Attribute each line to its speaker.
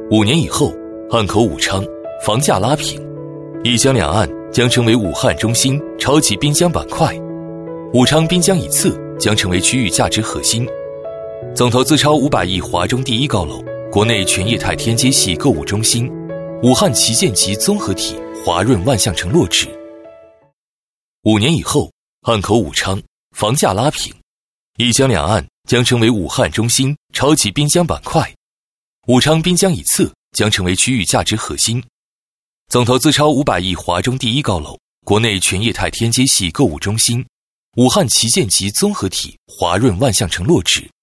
Speaker 1: 5年以后，汉口武昌房价拉平，一江两岸将成为武汉中心超级滨江板块，武昌滨江以侧将成为区域价值核心。总投资超500亿华中第一高楼，国内全业态天阶系购物中心，武汉旗舰级综合体华润万象城落址。5年以后，汉口武昌房价拉平，一江两岸将成为武汉中心超级滨江板块，武昌滨江以侧将成为区域价值核心。总投资超500亿华中第一高楼，国内全业态天阶系购物中心，武汉旗舰级综合体华润万象城落址。